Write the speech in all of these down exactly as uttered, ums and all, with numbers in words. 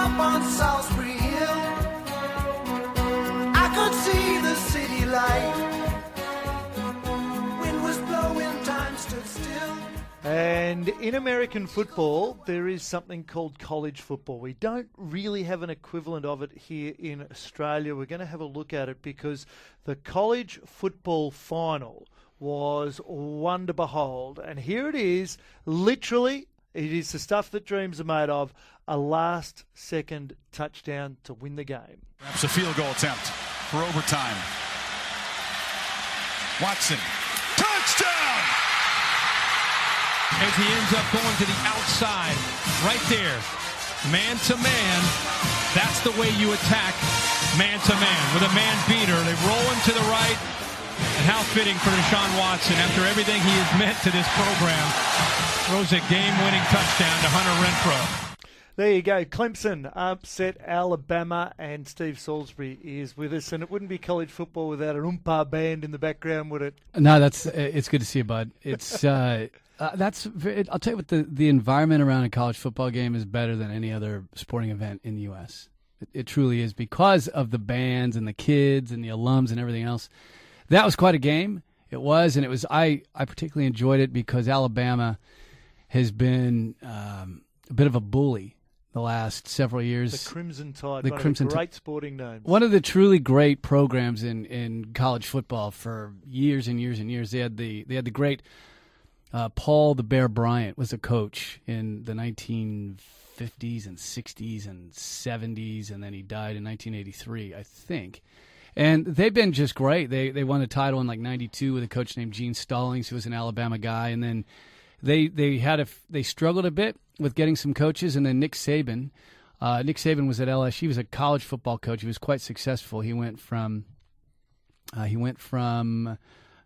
up on Salisbury Hill, I could see the city light. Wind was blowing, time stood still. And in American football, there is something called college football. We don't really have an equivalent of it here in Australia. We're going to have a look at it because the college football final was one to behold. And here it is, literally, it is the stuff that dreams are made of, a last-second touchdown to win the game. Perhaps a field goal attempt for overtime. Watson, touchdown! As he ends up going to the outside, right there, man to man. That's the way you attack man to man with a man beater. They roll him to the right, and how fitting for Deshaun Watson after everything he has meant to this program. Throws a game-winning touchdown to Hunter Renfrow. There you go. Clemson upset Alabama, and Steve Salisbury is with us. And it wouldn't be college football without an umpire band in the background, would it? No, that's it's good to see you, bud. It's uh, uh, that's it, I'll tell you what, the the environment around a college football game is better than any other sporting event in the U S. It, it truly is, because of the bands and the kids and the alums and everything else. That was quite a game. It was, and it was. I I particularly enjoyed it because Alabama has been um, a bit of a bully the last several years. The Crimson Tide, the one Crimson of the great Tide. sporting names. One of the truly great programs in, in college football for years and years and years. They had the they had the great uh, Paul the Bear Bryant was a coach in the nineteen fifties and sixties and seventies, and then he died in nineteen eighty-three, I think. And they've been just great. They they won a title in like ninety-two with a coach named Gene Stallings, who was an Alabama guy, and then they they had a they struggled a bit with getting some coaches, and then Nick Saban. Uh, Nick Saban was at L S U. He was a college football coach. He was quite successful. He went from uh, he went from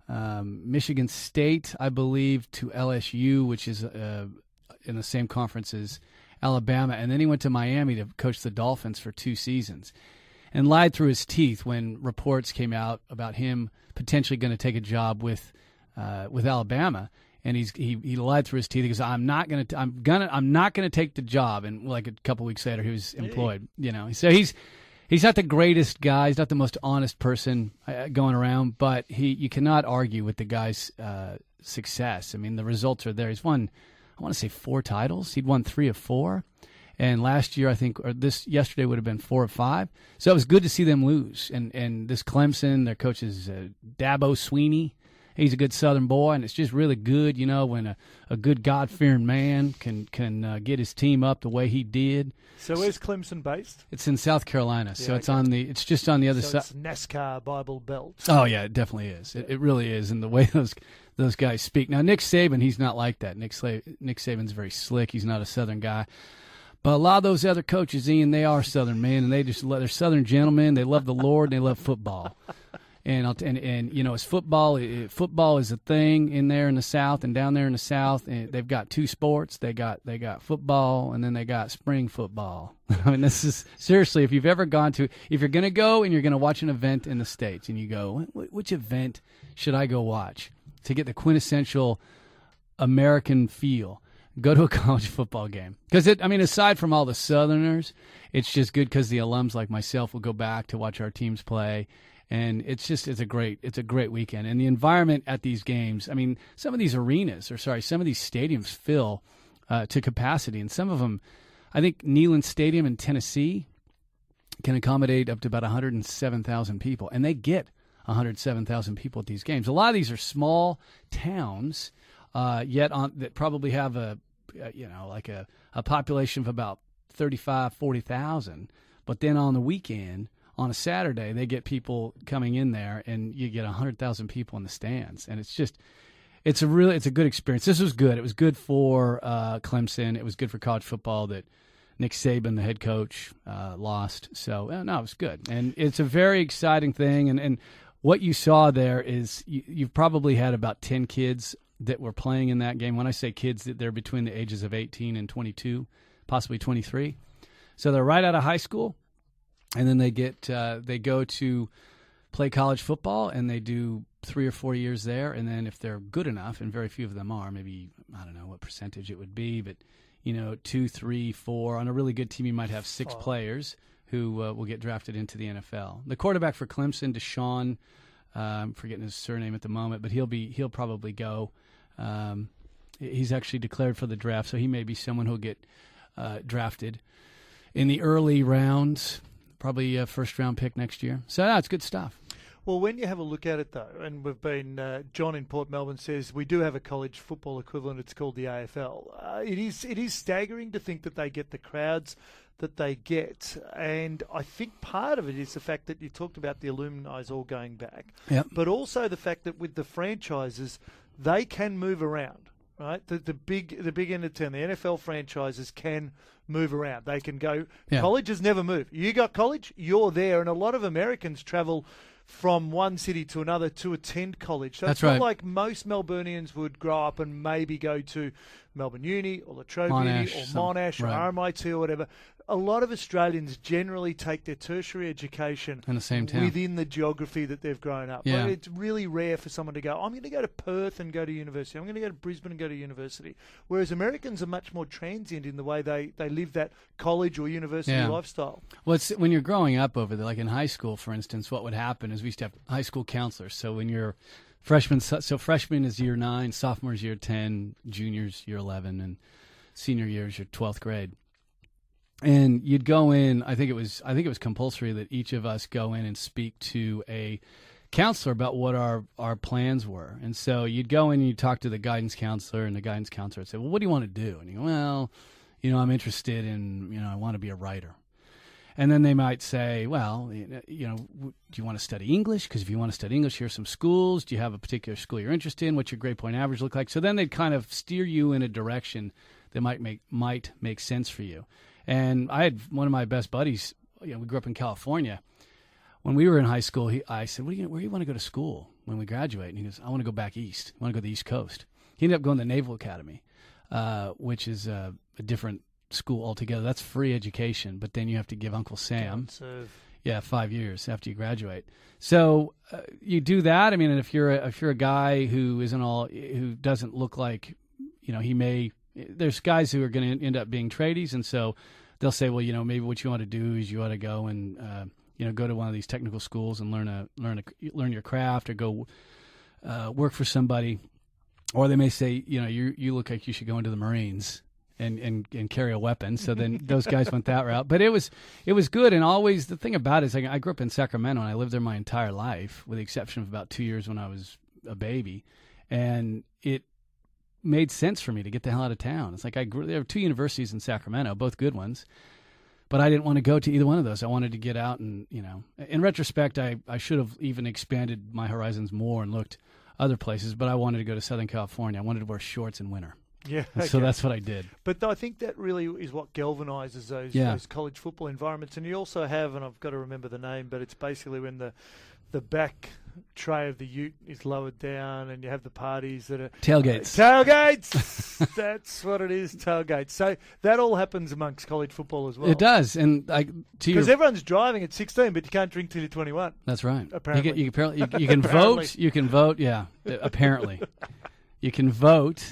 um, Michigan State, I believe, to L S U, which is uh, in the same conference as Alabama, and then he went to Miami to coach the Dolphins for two seasons, and lied through his teeth when reports came out about him potentially going to take a job with uh, with Alabama. And he's he, he lied through his teeth. He goes, "I'm not gonna, t- I'm gonna, I'm not gonna take the job." And like a couple weeks later, he was employed. Hey. You know, so he's he's not the greatest guy. He's not the most honest person uh, going around. But he, you cannot argue with the guy's uh, success. I mean, the results are there. He's won, I want to say, four titles. He'd won three of four, and last year I think, or this yesterday would have been four of five. So it was good to see them lose. And and this Clemson, their coach is uh, Dabo Swinney. He's a good Southern boy, and it's just really good, you know, when a, a good God-fearing man can can uh, get his team up the way he did. So where's Clemson based? It's in South Carolina, so yeah, it's okay. on the. It's just on the other so side. It's NASCAR Bible Belt. Oh yeah, it definitely is. It, it really is, and the way those those guys speak. Now Nick Saban, he's not like that. Nick Sla- Nick Saban's very slick. He's not a Southern guy. But a lot of those other coaches, Ian, they are Southern men, and they just they're Southern gentlemen. They love the Lord, and they love football. And, I'll, and and you know, it's football. It, football is a thing in there in the South and down there in the South. And they've got two sports. They got they got football, and then they got spring football. I mean, this is seriously. If you've ever gone to, if you're going to go and you're going to watch an event in the States, and you go, which event should I go watch to get the quintessential American feel? Go to a college football game. Because, I mean, aside from all the Southerners, it's just good because the alums like myself will go back to watch our teams play. And it's just it's a great it's a great weekend. And the environment at these games, I mean, some of these arenas, or sorry, some of these stadiums fill uh, to capacity. And some of them, I think Neyland Stadium in Tennessee can accommodate up to about one hundred seven thousand people. And they get one hundred seven thousand people at these games. A lot of these are small towns, uh, yet on that probably have a, uh, you know, like a, a population of about thirty-five, forty thousand. But then on the weekend, on a Saturday, they get people coming in there, and you get one hundred thousand people in the stands. And it's just, it's a really, it's a good experience. This was good. It was good for uh, Clemson. It was good for college football that Nick Saban, the head coach, uh, lost. So, uh, no, it was good. And it's a very exciting thing. And, and what you saw there is you, you've probably had about ten kids that were playing in that game. When I say kids, they're between the ages of eighteen and twenty-two, possibly twenty-three. So they're right out of high school. And then they get uh, they go to play college football, and they do three or four years there. And then if they're good enough, and very few of them are, maybe, I don't know what percentage it would be, but, you know, two, three, four. On a really good team, you might have six Five. players who uh, will get drafted into the N F L. The quarterback for Clemson, Deshaun, uh, I'm forgetting his surname at the moment, but he'll be he'll probably go. Um, he's actually declared for the draft, so he may be someone who'll get uh, drafted in the early rounds, probably a first-round pick next year. So that's good stuff. Well, when you have a look at it, though, and we've been, uh, John in Port Melbourne says we do have a college football equivalent. It's called the A F L. Uh, it is it is staggering to think that they get the crowds that they get, and I think part of it is the fact that you talked about the alumni all going back, Yep. but also the fact that with the franchises, they can move around. Right, the the big the big end of town, the N F L franchises can move around. They can go. Yeah. Colleges never move. You got college, you're there, and a lot of Americans travel from one city to another to attend college. So That's it's not right. like most Melburnians would grow up and maybe go to Melbourne Uni or La Trobe Monash, Uni or some- Monash or right. R M I T or whatever. A lot of Australians generally take their tertiary education In the same town. within the geography that they've grown up. Yeah. Like, it's really rare for someone to go, I'm going to go to Perth and go to university. I'm going to go to Brisbane and go to university. Whereas Americans are much more transient in the way they, they live that college or university Yeah. lifestyle. Well, it's, when you're growing up over there, like in high school, for instance, what would happen is we used to have high school counselors. So when you're freshman, so so freshman is year nine, sophomore is year ten, juniors year eleven, and senior year is your twelfth grade. And you'd go in. I think it was. I think it was compulsory that each of us go in and speak to a counselor about what our, our plans were. And so you'd go in and you'd talk to the guidance counselor, and the guidance counselor would say, "Well, what do you want to do?" And you go, "Well, you know, I'm interested in, you know, I want to be a writer." And then they might say, "Well, you know, do you want to study English? Because if you want to study English, here's some schools. Do you have a particular school you're interested in? What's your grade point average look like?" So then they'd kind of steer you in a direction that might make might make sense for you. And I had one of my best buddies. You know, we grew up in California. When we were in high school, he, I said, "What do you, where do you want to go to school when we graduate?" And he goes, "I want to go back east. I want to go to the East Coast." He ended up going to the Naval Academy, uh, which is uh, a different school altogether. That's free education, but then you have to give Uncle Sam, Serve. yeah, five years after you graduate. So uh, you do that. I mean, and if you're a, if you're a guy who isn't all who doesn't look like, you know, he may. There's guys who are going to end up being tradies, and so they'll say, well, you know, maybe what you want to do is you ought to go and uh, you know, go to one of these technical schools and learn a learn a learn your craft, or go uh, work for somebody. Or they may say, you know, you you look like you should go into the Marines and, and, and carry a weapon. So then those guys went that route. But it was it was good. And always the thing about it is, like, I grew up in Sacramento and I lived there my entire life, with the exception of about two years when I was a baby. And it made sense for me to get the hell out of town. It's like I grew, there were two universities in Sacramento, both good ones. But I didn't want to go to either one of those. I wanted to get out and, you know, in retrospect, I, I should have even expanded my horizons more and looked other places. But I wanted to go to Southern California. I wanted to wear shorts in winter. Yeah, And So okay. that's what I did. But I think that really is what galvanises those, Yeah. those college football environments. And you also have, and I've got to remember the name, but it's basically when the the back tray of the ute is lowered down and you have the parties that are... Tailgates. Tailgates! That's what it is, tailgates. So that all happens amongst college football as well. It does. And I, to Because your, everyone's driving at sixteen, but you can't drink till you're twenty-one. that's right. Apparently. You can, you, can, apparently- you, you can Apparently. vote. You can vote. Yeah, apparently. You can vote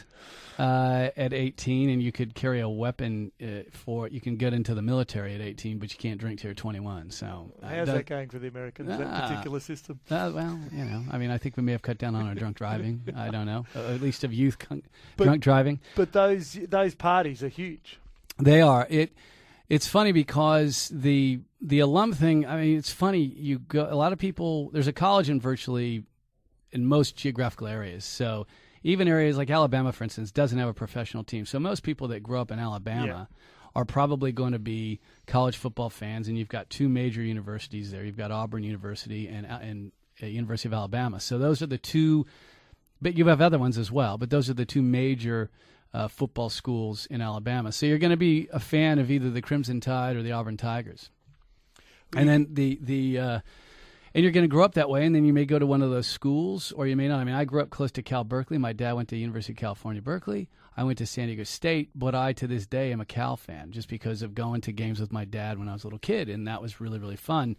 uh, at eighteen, and you could carry a weapon uh, for. You can get into the military at eighteen, but you can't drink till you're twenty-one. So uh, How's that going for the Americans, that Ah. particular system? Uh, well, you know, I mean, I think we may have cut down on our drunk driving. I don't know, uh, at least of youth con- But- drunk driving. But those those parties are huge. They are. It. It's funny because the the alum thing. I mean, it's funny. You go. A lot of people. There's a college in virtually in most geographical areas. So even areas like Alabama, for instance, doesn't have a professional team. So most people that grow up in Alabama are probably going to be college football fans. And you've got two major universities there. You've got Auburn University and and uh, University of Alabama. So those are the two. But you have other ones as well. But those are the two major uh, football schools in Alabama. So you're going to be a fan of either the Crimson Tide or the Auburn Tigers. And then the the uh, and you're going to grow up that way, and then you may go to one of those schools, or you may not. I mean, I grew up close to Cal Berkeley. My dad went to University of California, Berkeley. I went to San Diego State, but I, to this day, am a Cal fan just because of going to games with my dad when I was a little kid, and that was really, really fun.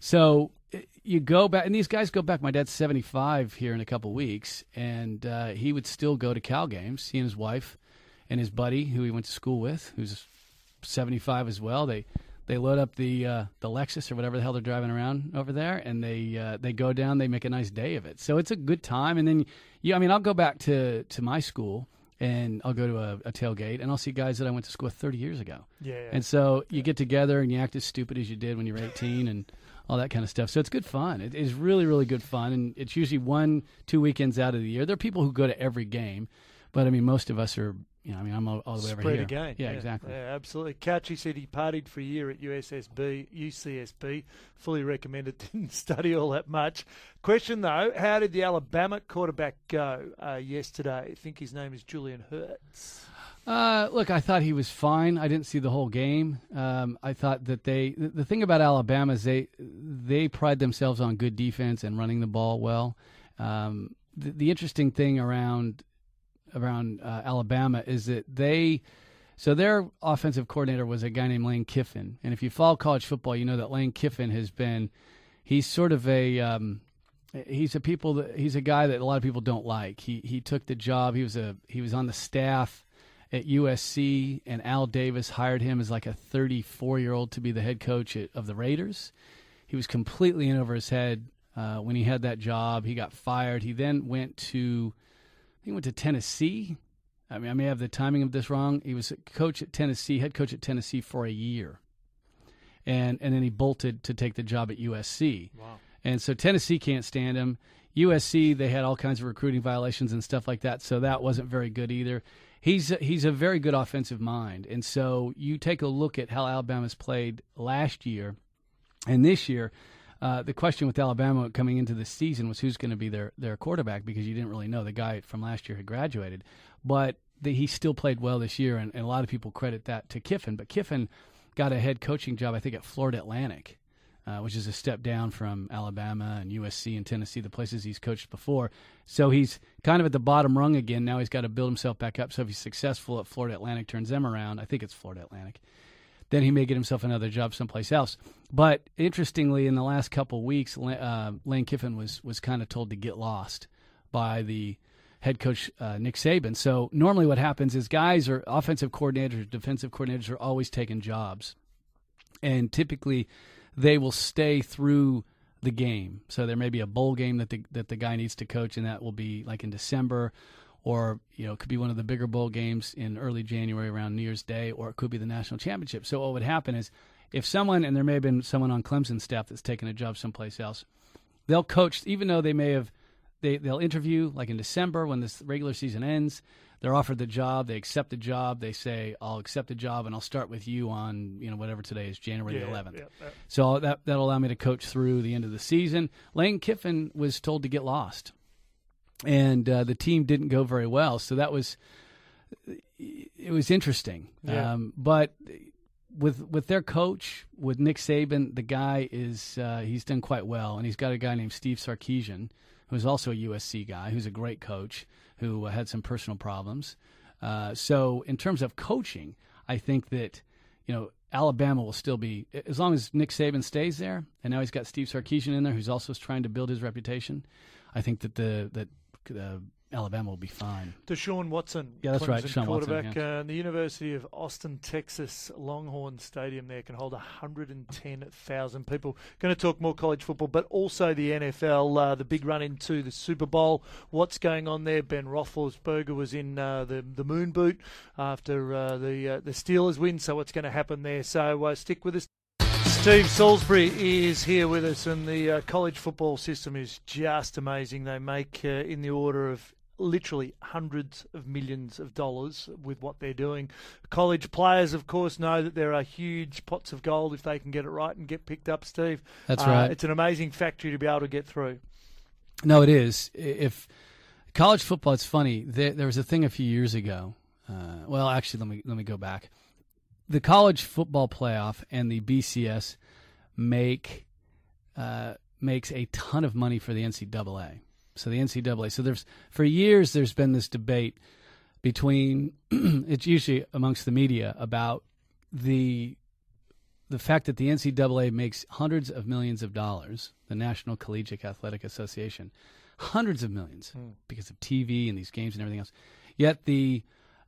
So it- you go back, and these guys go back. My dad's seventy-five here in a couple weeks, and uh, he would still go to Cal games, he and his wife. and his buddy who he went to school with, who's seventy-five as well. They they load up the uh, the Lexus or whatever the hell they're driving around over there, and they uh, they go down. They make a nice day of it. So it's a good time. And then, yeah, I mean, I'll go back to, to my school, and I'll go to a, a tailgate, and I'll see guys that I went to school with thirty years ago. Yeah. And so you get together, and you act as stupid as you did when you were eighteen, and all that kind of stuff. So it's good fun. It is really, really good fun, and it's usually one, two weekends out of the year. There are people who go to every game, but, I mean, most of us are, you know, I mean, I'm all, all the way over Spread here. again. Yeah, yeah, exactly. Yeah, absolutely. Couchy said he partied for a year at U S S B, U C S B. Fully recommended. Didn't study all that much. Question, though, how did the Alabama quarterback go uh, yesterday? I think his name is Julian Hurts. Uh, look, I thought he was fine. I didn't see the whole game. Um, I thought that they the, the thing about Alabama is they they pride themselves on good defense and running the ball well. Um, the, the interesting thing around around uh, Alabama is that they so their offensive coordinator was a guy named Lane Kiffin, and if you follow college football, you know that Lane Kiffin has been he's sort of a um, he's a people that he's a guy that a lot of people don't like. He he took the job. He was a he was on the staff at U S C, and Al Davis hired him as like a thirty-four-year-old to be the head coach at, of the Raiders. He was completely in over his head uh, when he had that job. He got fired. He then went to, I think he went to Tennessee. I mean, I may have the timing of this wrong. He was a coach at Tennessee, head coach at Tennessee for a year, and and then he bolted to take the job at U S C. Wow. And so Tennessee can't stand him. U S C, they had all kinds of recruiting violations and stuff like that, so that wasn't very good either. He's a, he's a very good offensive mind, and so you take a look at how Alabama's played last year and this year. Uh, the question with Alabama coming into the season was who's going to be their, their quarterback, because you didn't really know. The guy from last year had graduated, but the, he still played well this year, and, and a lot of people credit that to Kiffin. But Kiffin got a head coaching job, I think, at Florida Atlantic, Uh, which is a step down from Alabama and U S C and Tennessee, the places he's coached before. So he's kind of at the bottom rung again. Now he's got to build himself back up. So if he's successful at Florida Atlantic, turns them around, I think it's Florida Atlantic, then he may get himself another job someplace else. But interestingly, in the last couple of weeks, uh, Lane Kiffin was was kind of told to get lost by the head coach, uh, Nick Saban. So normally what happens is guys are offensive coordinators, defensive coordinators are always taking jobs. And typically they will stay through the game. So there may be a bowl game that the that the guy needs to coach, and that will be like in December, or you know, it could be one of the bigger bowl games in early January around New Year's Day, or it could be the national championship. So what would happen is if someone, and there may have been someone on Clemson's staff that's taken a job someplace else, they'll coach, even though they may have, they, they'll interview like in December when this regular season ends. They're offered the job. They accept the job. They say, "I'll accept the job, and I'll start with you on, you know, whatever today is, January Yeah, the eleventh." yeah, yeah. So that that'll allow me to coach through the end of the season. Lane Kiffin was told to get lost, and uh, the team didn't go very well. So that was it was interesting. Yeah. Um, but with with their coach, with Nick Saban, the guy is uh, he's done quite well, and he's got a guy named Steve Sarkisian, who's also a U S C guy, who's a great coach, who had some personal problems. Uh, so in terms of coaching, I think that, you know, Alabama will still be, as long as Nick Saban stays there, and now he's got Steve Sarkisian in there, who's also trying to build his reputation, I think that the that uh, Alabama will be fine. Deshaun Watson, Yeah, that's right, Clemson Deshaun Watson, quarterback. yeah. Uh, the University of Austin, Texas Longhorn Stadium there can hold one hundred ten thousand people. Going to talk more college football, but also the N F L, uh, the big run into the Super Bowl. What's going on there? Ben Roethlisberger was in uh, the the moon boot after uh, the uh, the Steelers win. So what's going to happen there? So uh, stick with us. Steve Salisbury is here with us, and the uh, college football system is just amazing. They make uh, in the order of literally hundreds of millions of dollars with what they're doing. College players, of course, know that there are huge pots of gold if they can get it right and get picked up, Steve. That's uh, right. It's an amazing factory to be able to get through. No, it is. If college football, it's funny. There, there was a thing a few years ago. Uh, well, actually, let me let me go back. The college football playoff and the B C S make uh, makes a ton of money for the N C double A. So the N C double A. So there's for years there's been this debate between it's usually amongst the media about the the fact that the N C double A makes hundreds of millions of dollars, the National Collegiate Athletic Association, hundreds of millions Mm. because of T V and these games and everything else. Yet the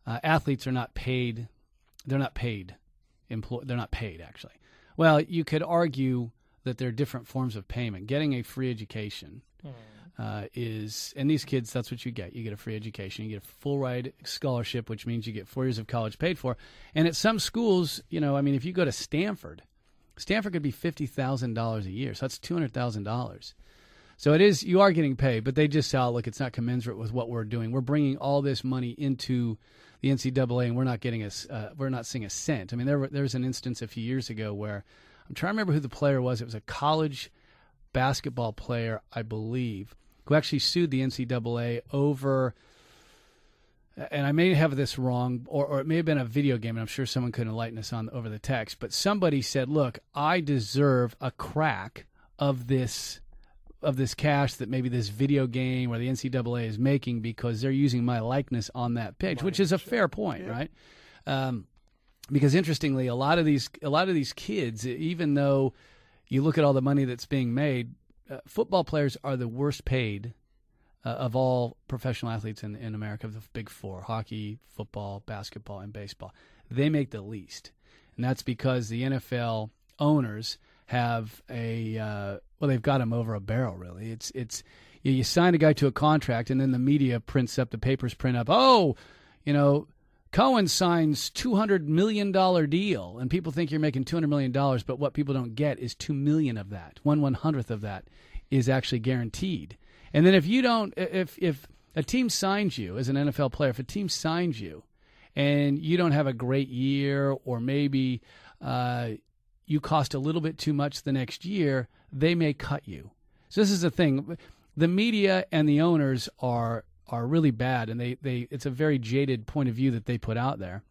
uh, athletes are not paid. They're not paid. Employ- they're not paid, actually. Well, you could argue that there are different forms of payment. Getting a free education uh, is, and these kids, that's what you get. You get a free education. You get a full ride scholarship, which means you get four years of college paid for. And at some schools, you know, I mean, if you go to Stanford, Stanford could be fifty thousand dollars a year. So that's two hundred thousand dollars. So it is, you are getting paid, but they just say, oh, look, it's not commensurate with what we're doing. We're bringing all this money into the N C double A, and we're not getting a, uh, we're not seeing a cent. I mean, there, there was an instance a few years ago where, I'm trying to remember who the player was. It was a college basketball player, I believe, who actually sued the N C double A over, and I may have this wrong, or, or it may have been a video game, and I'm sure someone could enlighten us on over the text, but somebody said, look, I deserve a crack of this of this cash that maybe this video game or the N C double A is making because they're using my likeness on that pitch, which is a fair point, yeah. right? Um, because interestingly, a lot of these a lot of these kids, even though you look at all the money that's being made, uh, football players are the worst paid uh, of all professional athletes in, in America, the big four: hockey, football, basketball, and baseball. They make the least, and that's because the N F L owners have a uh, well, they've got him over a barrel. Really, it's it's you, you sign a guy to a contract, and then the media prints up, the papers print up, oh, you know, Cohen signs two hundred million dollar deal, and people think you're making two hundred million dollars, but what people don't get is two million of that, one one hundredth of that is actually guaranteed. And then if you don't, if if a team signs you as an N F L player, if a team signs you, and you don't have a great year, or maybe uh, you cost a little bit too much the next year, they may cut you. So this is the thing. The media and the owners are are really bad, and they, they it's a very jaded point of view that they put out there.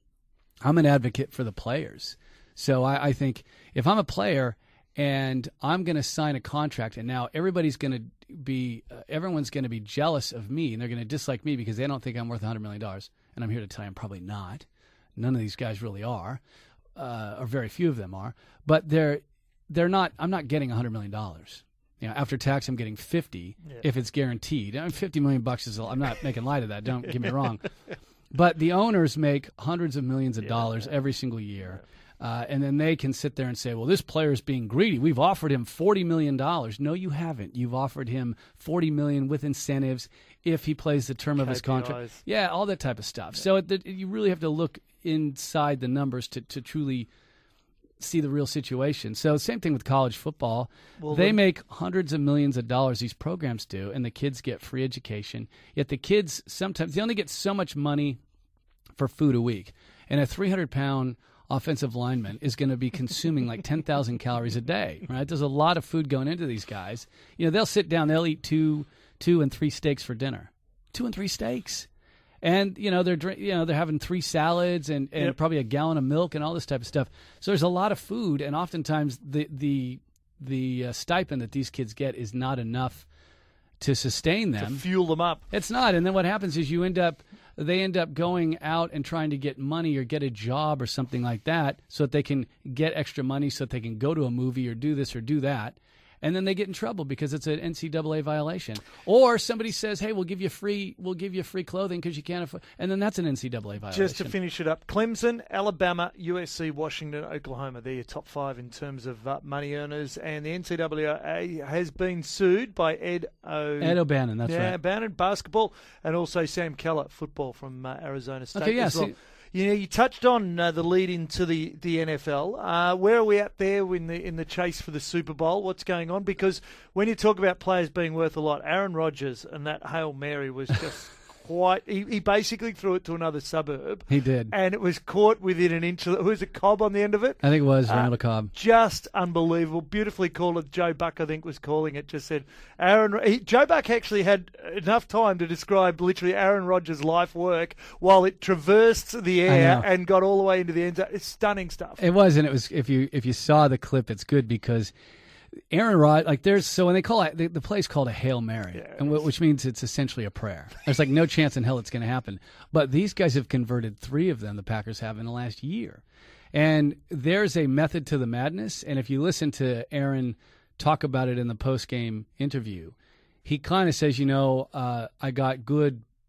I'm an advocate for the players. So I, I think if I'm a player and I'm going to sign a contract, and now everybody's going to be, uh, everyone's going to be jealous of me, and they're going to dislike me because they don't think I'm worth one hundred million dollars. And I'm here to tell you I'm probably not. None of these guys really are. Uh, or very few of them are, but they're they're not. I'm not getting one hundred million dollars. You know, after tax, I'm getting fifty yeah. if it's guaranteed. I mean, fifty million bucks is. I'm not making light of that. Don't get me wrong, but the owners make hundreds of millions of yeah, dollars yeah. every single year, yeah. uh, and then they can sit there and say, "Well, this player is being greedy. We've offered him forty million dollars." No, you haven't. You've offered him forty million with incentives if he plays the term K P Is. Of his contract. Yeah, all that type of stuff. Yeah. So it, it, you really have to look inside the numbers to, to truly see the real situation. So same thing with college football. Well, they make hundreds of millions of dollars, these programs do, and the kids get free education. Yet the kids sometimes, they only get so much money for food a week. And a three hundred pound offensive lineman is going to be consuming like ten thousand calories a day, right? There's a lot of food going into these guys. You know, they'll sit down, they'll eat two, two and three steaks for dinner. Two and three steaks. And, you know, they're you know they're having three salads and, and yep. probably a gallon of milk and all this type of stuff. So there's a lot of food, and oftentimes the the the uh, stipend that these kids get is not enough to sustain them. To fuel them up. It's not. And then what happens is you end up they end up going out and trying to get money or get a job or something like that so that they can get extra money so that they can go to a movie or do this or do that. And then they get in trouble because it's an N C double A violation. Or somebody says, "Hey, we'll give you free, we'll give you free clothing because you can't afford," and then that's an N C double A violation. Just to finish it up, Clemson, Alabama, U S C, Washington, Oklahoma. They're your top five in terms of uh, money earners. And the N C double A has been sued by Ed O. Ed O'Bannon, that's yeah, right. O'Bannon, basketball, and also Sam Keller, football from uh, Arizona State okay, yeah, as well. see, You know, you touched on uh, the lead into the, the N F L. Uh, where are we at there in the in the chase for the Super Bowl? What's going on? Because when you talk about players being worth a lot, Aaron Rodgers and that Hail Mary was just quite. He, he basically threw it to another suburb. He did, and it was caught within an inch. Who was it? Cobb on the end of it. I think it was Randall uh, Cobb. Just unbelievable, beautifully called. Joe Buck, I think, was calling it. Just said Aaron. He, Joe Buck actually had enough time to describe literally Aaron Rodgers' life work while it traversed the air and got all the way into the end zone. It's stunning stuff. It was, and it was. If you if you saw the clip, it's good because Aaron Rod, like there's so when they call it the, the play's called a Hail Mary, yeah, and w- which means it's essentially a prayer. There's like no chance in hell it's going to happen. But these guys have converted three of them. The Packers have in the last year, and there's a method to the madness. And if you listen to Aaron talk about it in the post game interview, he kind of says, you know, uh, I got good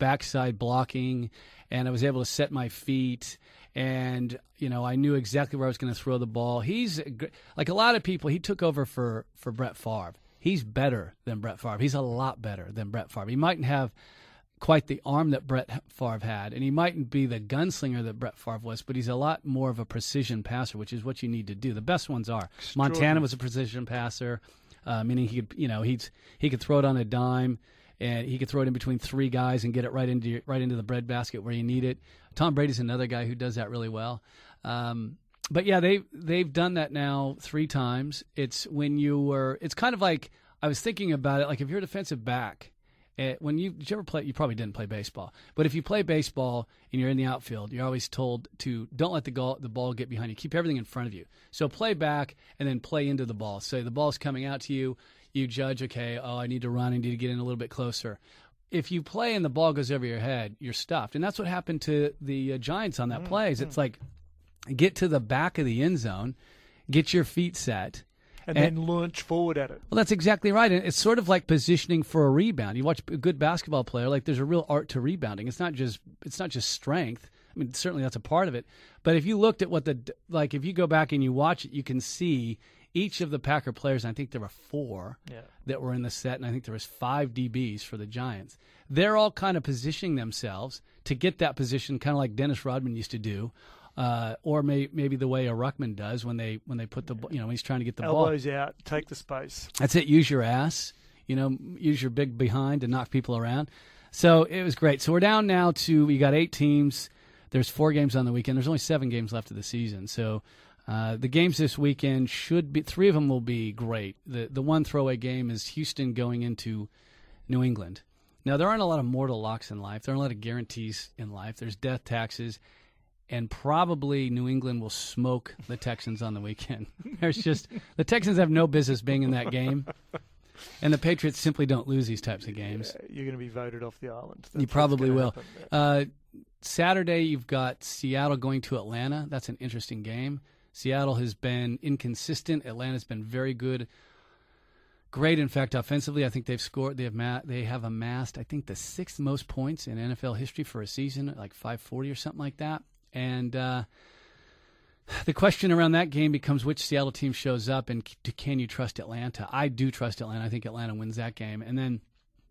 backside blocking, and I was able to set my feet, and you know I knew exactly where I was going to throw the ball. He's like a lot of people. He took over for for Brett Favre. He's better than Brett Favre. He's a lot better than Brett Favre. He mightn't have quite the arm that Brett Favre had, and he mightn't be the gunslinger that Brett Favre was, but he's a lot more of a precision passer, which is what you need to do. The best ones are. Montana was a precision passer, uh, meaning he could, you know, he's he could throw it on a dime, and he could throw it in between three guys and get it right into your, right into the breadbasket where you need it. Tom Brady's another guy who does that really well. Um, But yeah, they they've done that now three times. It's when you were. It's kind of like I was thinking about it. Like if you're a defensive back, uh, when you did you ever play? You probably didn't play baseball, but if you play baseball and you're in the outfield, you're always told to don't let the goal, the ball get behind you. Keep everything in front of you. So play back and then play into the ball. So the ball's coming out to you. You judge, okay, oh, I need to run. I need to get in a little bit closer. If you play and the ball goes over your head, you're stuffed, and that's what happened to the uh, Giants on that mm-hmm. play. Is it's like. Get to the back of the end zone, get your feet set. And, and then launch forward at it. Well, that's exactly right. And it's sort of like positioning for a rebound. You watch a good basketball player, like there's a real art to rebounding. It's not just it's not just strength. I mean, certainly that's a part of it. But if you looked at what the – like if you go back and you watch it, you can see each of the Packer players, and I think there were four yeah. that were in the set, and I think there was five D Bs for the Giants. They're all kind of positioning themselves to get that position, kind of like Dennis Rodman used to do. Uh, or may, maybe the way a ruckman does when they when they put the you know when he's trying to get the elbows ball elbows out, take the space. That's it. Use your ass, you know, use your big behind to knock people around. So it was great. So we're down now to we got eight teams. There's four games on the weekend. There's only seven games left of the season. So uh, the games this weekend should be three of them will be great. The the one throwaway game is Houston going into New England. Now there aren't a lot of mortal locks in life. There aren't a lot of guarantees in life. There's death taxes. And probably New England will smoke the Texans on the weekend. There's just the Texans have no business being in that game, and the Patriots simply don't lose these types of games. Yeah, you're going to be voted off the island. That's you probably will. Happen, yeah. uh, Saturday, you've got Seattle going to Atlanta. That's an interesting game. Seattle has been inconsistent. Atlanta's been very good. Great, in fact, offensively. I think they've scored. They have ma- they have amassed, I think, the sixth most points in N F L history for a season, like five forty or something like that. And uh, the question around that game becomes which Seattle team shows up, and c- can you trust Atlanta? I do trust Atlanta. I think Atlanta wins that game. And then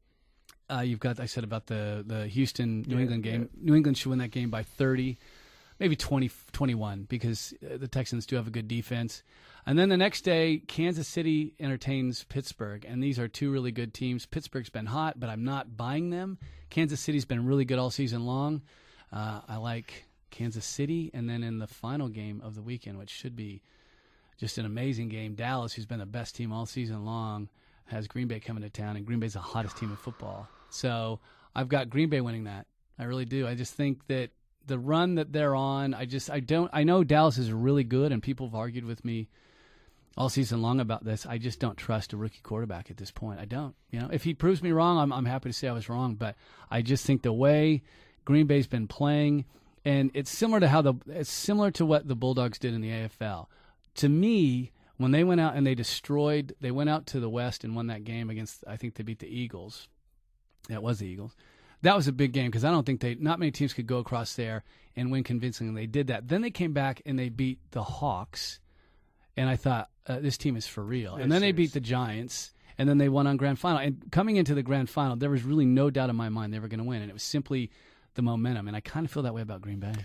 uh, you've got, I said about the, the Houston-New yeah, England game. Yeah. New England should win that game by thirty, maybe twenty, twenty-one, because the Texans do have a good defense. And then the next day, Kansas City entertains Pittsburgh, and these are two really good teams. Pittsburgh's been hot, but I'm not buying them. Kansas City's been really good all season long. Uh, I like Kansas City, and then in the final game of the weekend, which should be just an amazing game, Dallas, who's been the best team all season long, has Green Bay coming to town, and Green Bay's the hottest team in football. So I've got Green Bay winning that. I really do. I just think that the run that they're on, I just I don't I know Dallas is really good, and people have argued with me all season long about this. I just don't trust a rookie quarterback at this point. I don't. You know, if he proves me wrong, I'm I'm happy to say I was wrong, but I just think the way Green Bay's been playing. And it's similar to how the it's similar to what the Bulldogs did in the A F L. To me, when they went out and they destroyed, they went out to the West and won that game against, I think they beat the Eagles. That was the Eagles. That was a big game because I don't think they, not many teams could go across there and win convincingly. They did that. Then they came back and they beat the Hawks, and I thought uh, this team is for real. Yes, and then they beat the Giants, and then they won on grand final. And coming into the grand final, there was really no doubt in my mind they were going to win, and it was simply the momentum, and I kind of feel that way about Green Bay.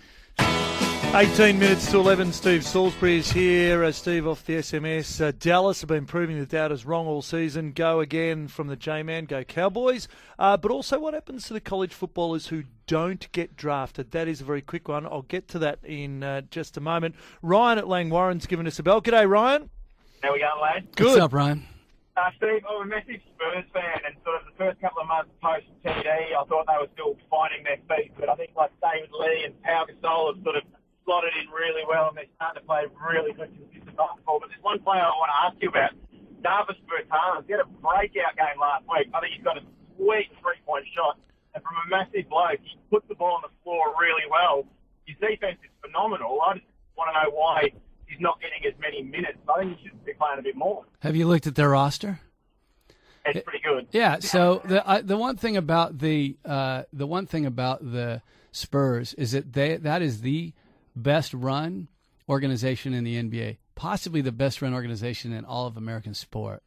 eighteen minutes to eleven. Steve Salisbury is here. Uh, Steve off the S M S. Uh, Dallas have been proving the doubters wrong all season. Go again from the J-Man. Go Cowboys. Uh, but also what happens to the college footballers who don't get drafted? That is a very quick one. I'll get to that in uh, just a moment. Ryan at Langwarren's given us a bell. G'day, Ryan. How we going, lads? Good. What's up, Ryan? Uh, Steve, I'm a massive Spurs fan, and sort of the first couple of months post-T D, I thought they were still finding their feet, but I think like David Lee and Pau Gasol have sort of slotted in really well, and they're starting to play really good, consistent basketball. But there's one player I want to ask you about, Davis Bertans. He had a breakout game last week. I think he's got a sweet three-point shot, and from a massive bloke, he puts the ball on the floor really well. His defense is phenomenal. I just want to know why he's not getting as many minutes. I think he should be playing a bit more. Have you looked at their roster? it's pretty good. Yeah. So the uh, the one thing about the uh, the one thing about the Spurs is that they that is the best run organization in the N B A, possibly the best run organization in all of American sport.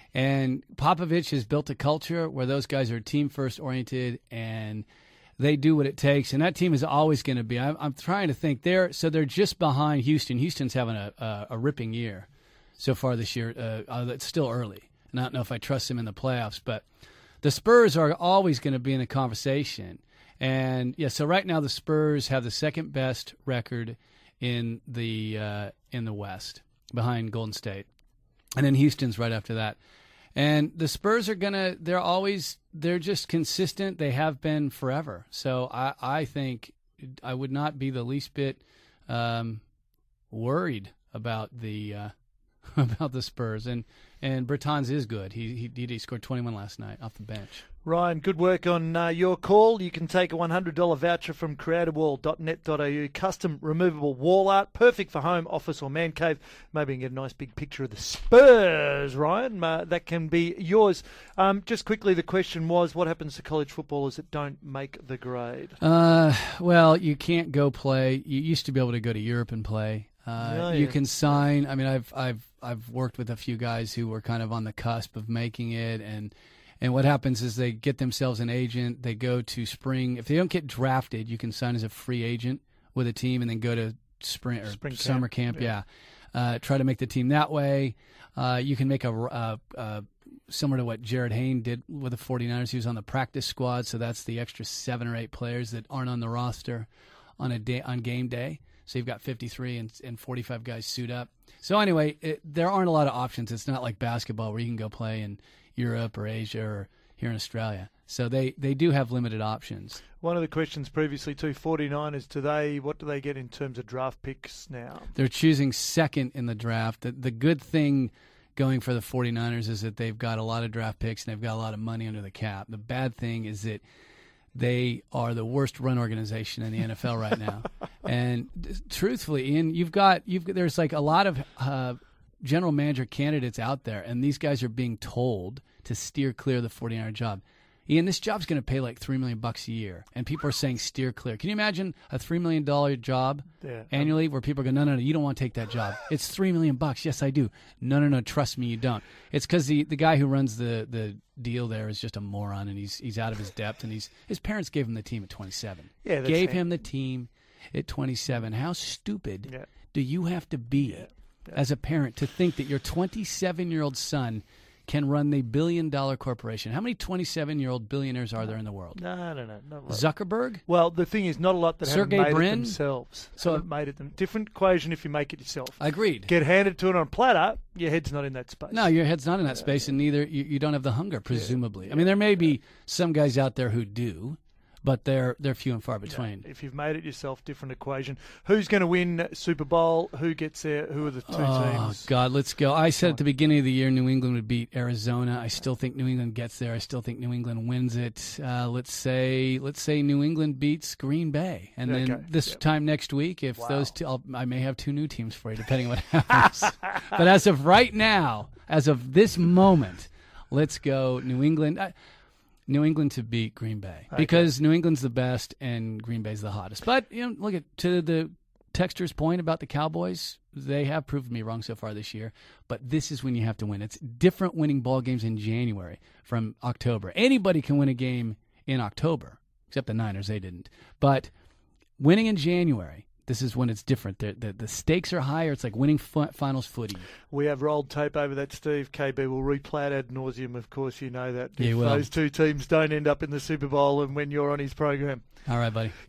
And Popovich has built a culture where those guys are team first oriented and they do what it takes. And that team is always going to be. I'm, I'm trying to think. They're so they're just behind Houston. Houston's having a a, a ripping year so far this year. Uh, uh, it's still early, and I don't know if I trust them in the playoffs. But the Spurs are always going to be in the conversation. And yeah, so right now the Spurs have the second best record in the uh, in the West, behind Golden State, and then Houston's right after that. And the Spurs are gonna they're always they're just consistent. They have been forever. So I, I think I would not be the least bit um, worried about the uh, about the Spurs. And and Bertans is good. He he he scored twenty-one last night off the bench. Ryan, good work on uh, your call. You can take a one hundred dollars voucher from creative wall dot net dot a u. Custom removable wall art, perfect for home, office or man cave. Maybe you can get a nice big picture of the Spurs, Ryan. Uh, that can be yours. Um, just quickly, the question was, what happens to college footballers that don't make the grade? Uh, well, you can't go play. You used to be able to go to Europe and play. Uh, Oh, you yeah. can sign. I mean, I've I've I've worked with a few guys who were kind of on the cusp of making it, and and what happens is they get themselves an agent. They go to spring. If they don't get drafted, you can sign as a free agent with a team, and then go to spring or Spring summer camp, camp. yeah. Yeah, uh, try to make the team that way. Uh, you can make a uh, uh, similar to what Jared Hayne did with the 49ers. He was on the practice squad, so that's the extra seven or eight players that aren't on the roster on a day on game day. So you've got fifty-three and, and forty-five guys suit up. So anyway, it, there aren't a lot of options. It's not like basketball where you can go play in Europe or Asia or here in Australia. So they, they do have limited options. One of the questions previously to 49ers today, what do they get in terms of draft picks now? They're choosing second in the draft. The, the good thing going for the 49ers is that they've got a lot of draft picks and they've got a lot of money under the cap. The bad thing is that they are the worst run organization in the N F L right now. And truthfully, Ian, you've got you've there's like a lot of uh, general manager candidates out there, and these guys are being told to steer clear of the 49er job. Ian, this job's going to pay like three million bucks a year, and people are saying steer clear. Can you imagine a three million dollar job Yeah. annually where people go, no, no, no, you don't want to take that job. It's three million bucks. Yes, I do. No, no, no, trust me, you don't. It's because the, the guy who runs the, the deal there is just a moron, and he's he's out of his depth, and he's his parents gave him the team at twenty-seven. Yeah, that's gave hand- him the team at twenty-seven. How stupid Yeah. do you have to be as a parent to think that your twenty-seven-year-old son can run the billion-dollar corporation? How many twenty-seven-year-old billionaires are there in the world? No, no, no. Not a lot. Zuckerberg? Well, the thing is, not a lot that Sergey haven't made Brin? it themselves. So- haven't made it them. Different equation if you make it yourself. Agreed. Get handed to it on a platter, your head's not in that space. No, your head's not in that space, and neither you, you don't have the hunger, presumably. I mean, there may be some guys out there who do, but they're they're few and far between. If you've made it yourself, different equation. Who's going to win Super Bowl? Who gets there? Who are the two Oh, teams? God, let's go. I said at the beginning of the year New England would beat Arizona. I still think New England gets there. I still think New England wins it. Uh, let's say let's say New England beats Green Bay. And then Okay, this yep. time next week, if those two, I'll, I may have two new teams for you, depending on what happens. But as of right now, as of this moment, let's go New England. I, New England to beat Green Bay because New England's the best and Green Bay's the hottest. But you know, look at to the texter's point about the Cowboys. They have proved me wrong so far this year. But this is when you have to win. It's different winning ball games in January from October. Anybody can win a game in October, except the Niners. They didn't. But winning in January, this is when it's different. The, the, the stakes are higher. It's like winning fi- finals footy. We have rolled tape over that, Steve. K B will replay it ad nauseum. Of course, you know that. Yeah, he if will. those two teams don't end up in the Super Bowl and when you're on his program. All right, buddy.